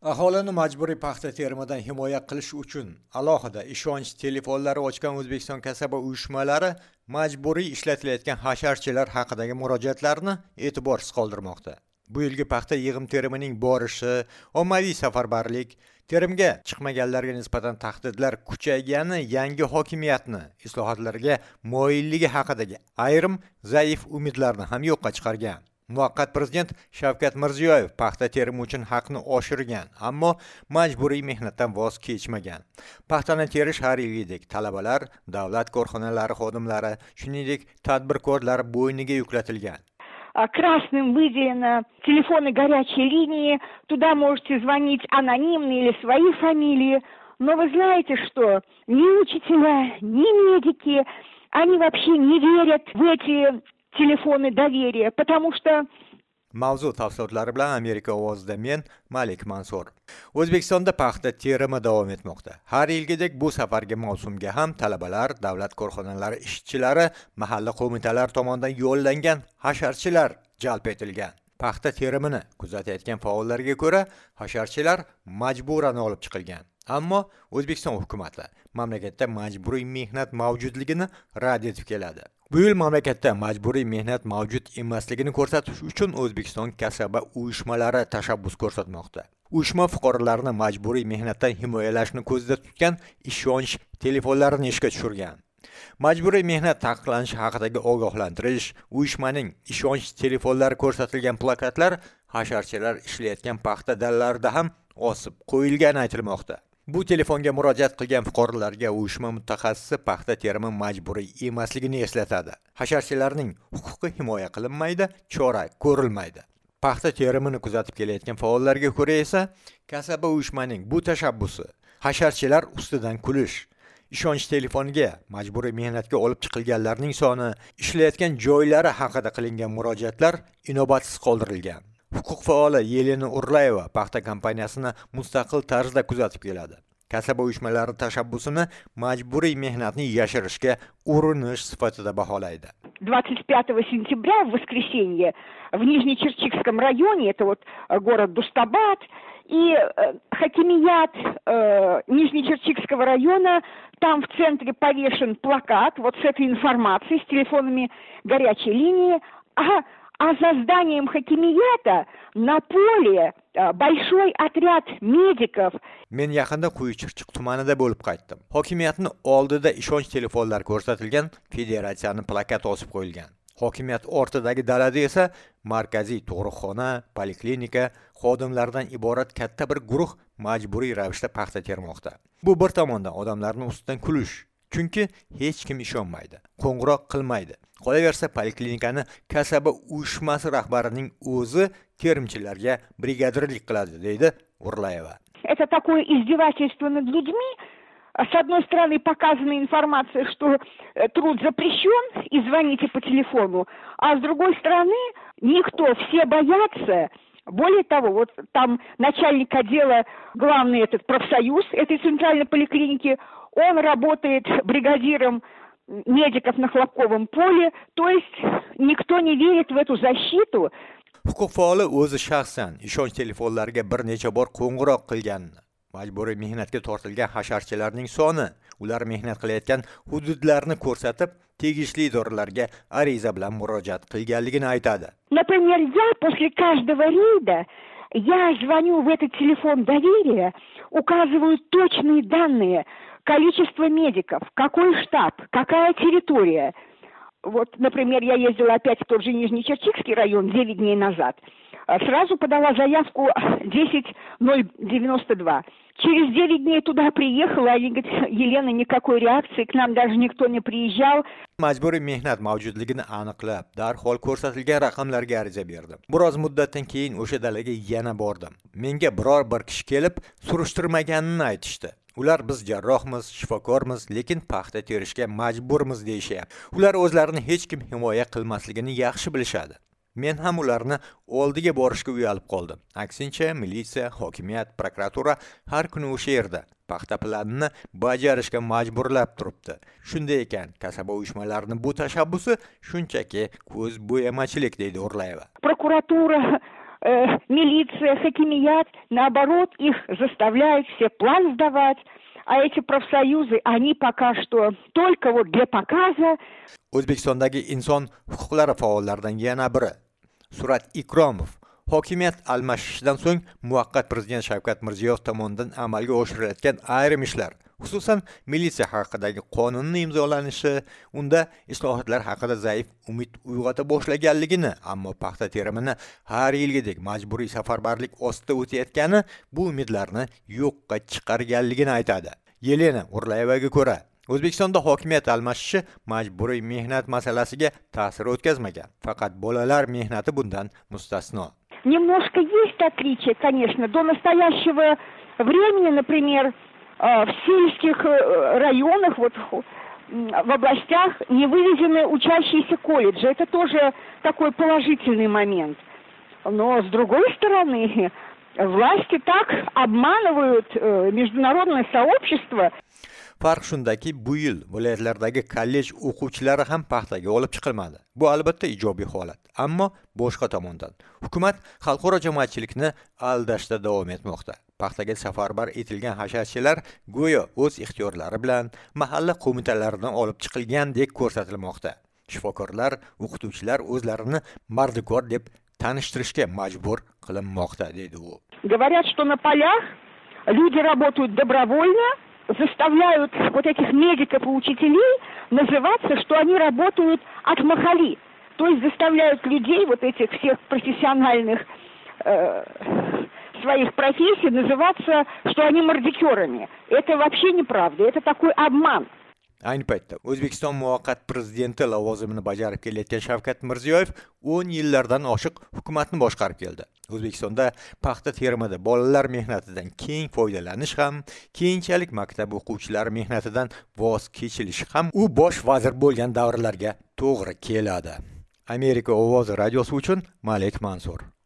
Aholini majburiy paxta terimidan himoya qilish uchun alohida ishonch telefonlari ochgan O'zbekiston kasaba uyushmalari majburiy ishlatilayotgan hasharchilar haqidagi murojaatlarni e'tiborsiz qoldirmoqda. Bu yilgi paxta yig'im-terimining borishi, ommaviy safarbarlik, terimga chiqmaganlarga nisbatan tahdidlar kuchaygani yangi hokimiyatni islohotlarga moyilligi haqidagi ayrim zaif umidlarni ham yo'qqa chiqargan. Muvaqqat prezident Shavkat Mirziyoyev paxta terimi uchun haqni oshirgan, ammo majburiy mehnatdan voz kechmagan. Paxtani terish har yilgidek talabalar, davlat korxonalari xodimlari, shuningdek tadbirkorlar bo'yniga yuklatilgan. Красным выделено телефоны горячей линии, туда можете звонить анонимно или свои фамилии. Но вы знаете что? Ни учителя, ни медики, они вообще не верят в эти telefoni daveriya, потому что Mavzu tafsilotlari bilan Amerika ovozida men Malik Mansur. O'zbekistonda paxta terimi davom etmoqda. Har yilgidek bu safargi mavsumga ham talabalar, davlat korxonalari ishchilari, mahalla qo'mitalari tomonidan yo'llangan hasharchilar jalb etilgan. Paxta terimini kuzatayotgan faollarga ko'ra, hasharchilar majburan olib chiqilgan. Ammo O'zbekiston hukumati mamlakatda majburiy mehnat mavjudligini rad etib keladi. Bu yil mamlakatda majburiy mehnat mavjud emasligini ko'rsatish uchun O'zbekiston kasaba uyushmalari tashabbus ko'rsatmoqda. Uyushma fuqarolarni majburiy mehnatdan himoyalashni ko'zda tutgan ishonch telefonlarini ishga tushirgan. Majburiy mehnat taqiqlanishi haqidagi ogohlantirish, uyushmaning ishonch telefonlari ko'rsatilgan plakatlar hasharchilar ishlayotgan paxta dallalarida ham osib qo'yilgani aytilmoqda. Bu telefonga murojaat qilgan fuqarolarga uyushma mutaxassisi paxta terimi majburiy emasligini eslatadi. Hasharchilarning huquqi himoya qilinmaydi, chora ko'rilmaydi. Paxta terimini kuzatib kelayotgan faollarga ko'ra esa, kasaba uyushmaning bu tashabbusi hasharchilar ustidan kulish. Ishonch telefoniga majburiy mehnatga olib chiqilganlarning soni, ishlayotgan joylari haqida qilingan murojaatlar inobatsiz qoldirilgan. Huquq faoli Yelena Urlayeva paxta kompaniyasini mustaqil tarzda kuzatib keladi. Kasaba uyushmalari tashabbusini majburiy mehnatni yashirishga urinish sifatida baholaydi. 25 сентября, в воскресенье, в Нижнечерчикском районе, это вот город Дустабад, и хакимият Нижнечерчикского района, там в центре повешен плакат вот с этой информацией, с телефонами горячей линии, а за зданием хакимията на поле большой отряд медиков. Men yaqinda Quyi-Chirchiq tumanida bo'lib qaytdim. Hokimiyatning oldida ishonch telefonlari ko'rsatilgan federatsiyaning plakati osib qo'yilgan. Hokimiyat ortidagi dalada esa markaziy tug'ruqxona, poliklinika xodimlaridan iborat katta bir guruh majburiy ravishda paxta termoqda. Bu bir tomondan odamlarning ustidan kulish, chunki hech kim ishonmaydi, qo'ng'iroq qilmaydi. Qolaversa poliklinikani kasaba uyushmasi rahbarining o'zi terimchilarga brigadirlik qiladi, deydi Urlayeva. Это такое издевательство над людьми. С одной стороны показана информация, что труд запрещен и звоните по телефону, а с другой стороны никто, все боятся. Более того, вот там начальник отдела, главный этот профсоюз этой центральной поликлиники, он работает бригадиром медиков на Хлопковом поле, то есть никто не верит в эту защиту. Huquq faoli o'zi shaxsan ishonch telefonlariga bir necha bor qo'ng'iroq qilganini, majburiy mehnatga tortilgan hasharchilarning soni, ular mehnat qilayotgan hududlarni ko'rsatib, tegishli idoralarga ariza bilan murojaat qilganligini aytadi. Например, я после каждого рейда я звоню в этот телефон доверия, указываю точные данные, количество медиков, какой штаб, какая территория. Вот, например, я ездила опять в тот же Нижнечерчикский район 9 дней назад. Сразу подала заявку 10092. Через 9 дней туда приехала, они говорят, Елена, никакой реакции, к нам даже никто не приезжал. Majburiy mehnat mavjudligini aniqlab, darhol ko'rsatilgan raqamlarga ariza berdim. Biroz muddatdan keyin o'sha dalaga yana bordim. Menga biror bir kishi kelib, surishtirmaganini aytishdi. Ular biz jarrohmiz, shifokormiz, lekin paxta terishga majburmiz deyishyapti. Ular o'zlarini hech kim himoya qilmasligini yaxshi bilishadi. Men ham ularni oldiga borishga uyalib qoldim. Aksincha, militsiya, hokimiyat, prokuratura har kuni o'sha yerda paxta planini bajarishga majburlab turibdi. Shunday ekan, kasaba uyushmalarining bu tashabbusi shunchaki ko'z bo'yamachilik, deydi Urlayeva. Prokuratura милиция, хакимият, наоборот, их заставляют все план сдавать. А эти профсоюзы, они пока что только вот для показа. O'zbekistondagi inson huquqlari faollaridan yana biri Surat Ikromov hokimiyat almashishidan so'ng muvaqqat prezident Shavkat Mirziyoyev tomonidan amalga oshirilayotgan ayrim ishlar, xususan militsiya haqidagi qonunning imzolanishi, unda islohotlar haqida zaif umid uyg'ota boshlaganligini, ammo paxta terimini har yilgidek majburiy safarbarlik ostida o'tayotgani bu umidlarni yo'qqa chiqarganligini aytadi. Yelena Urlayevaga ko'ra, O'zbekistonda hokimiyat almashishi majburiy mehnat masalasiga ta'sir o'tkazmagan. Faqat bolalar mehnati bundan mustasno. Немножко есть отличие, конечно, до настоящего времени, например, в сельских районах, вот в областях не вывезены учащиеся колледжа. Это тоже такой положительный момент. Но с другой стороны, власти так обманывают международное сообщество. Farq shundaki, bu yil viloyatlardagi kollej o'quvchilari ham paxtaga olib chiqilmadi. Bu albatta ijobiy holat, ammo boshqa tomondan hukumat xalqaro jamoatchilikni aldashda davom etmoqda. Paxtaga safarbar etilgan hasharchilar go'yo o'z ixtiyorlari bilan mahalla qo'mitalaridan olib chiqilgandek ko'rsatilmoqda. Shifokorlar, o'qituvchilar o'zlarini mardikor deb tanishtirishga majbur qilinmoqda, dedi u. Говорят, что на полях люди работают добровольно, заставляют вот этих медиков и учителей называться, что они работают от махали. То есть заставляют людей, вот этих всех профессиональных своих профессий, называться, что они мардикерами. Это вообще неправда, это такой обман. Ayni paytda O'zbekiston muvaqqat prezidenti lavozimini bajarib kelayotgan Shavkat Mirziyoyev 10 yillardan oshiq hukumatni boshqarib keldi. O'zbekistonda paxta terimida bolalar mehnatidan keng foydalanish ham, keyinchalik maktab o'quvchilari mehnatidan voz kechilishi ham u bosh vazir bo'lgan davrlarga to'g'ri keladi. Amerika ovozi radiosi uchun Malik Mansur.